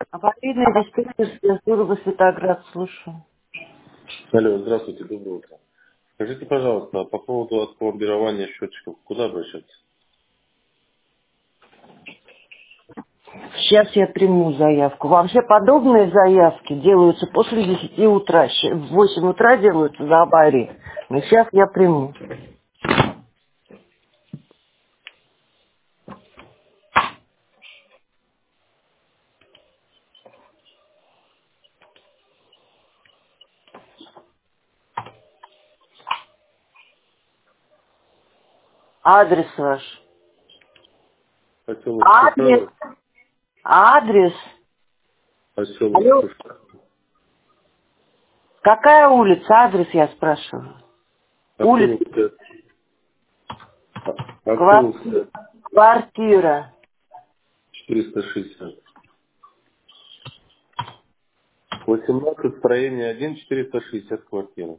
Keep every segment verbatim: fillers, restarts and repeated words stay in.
Аварийная диспетчерская служба Светоград, слушаю. Алло, здравствуйте, доброе утро. Скажите, пожалуйста, а по поводу отпломбирования счетчиков, куда обращаться? Сейчас я приму заявку. Вообще подобные заявки делаются после десяти утра. Щ- В восемь утра делаются за аварии. Но сейчас я приму. Адрес ваш. Поселок Адрес. Шишава, Адрес. поселок Алло. Шишава, Какая улица? Адрес я спрашиваю. Улица. Акуловская, Ква- Акуловская, Квартира. четыреста шестьдесят. восемнадцать, строение один, четыреста шестьдесят квартира.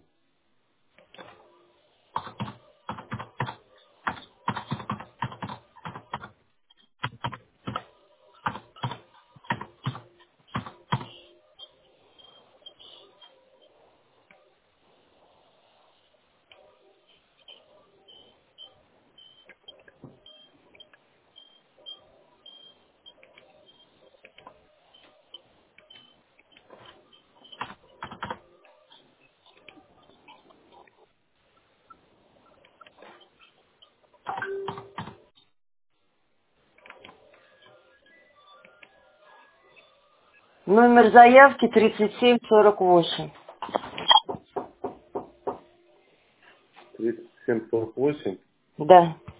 Номер заявки тридцать семь сорок восемь. тридцать семь сорок восемь. Да.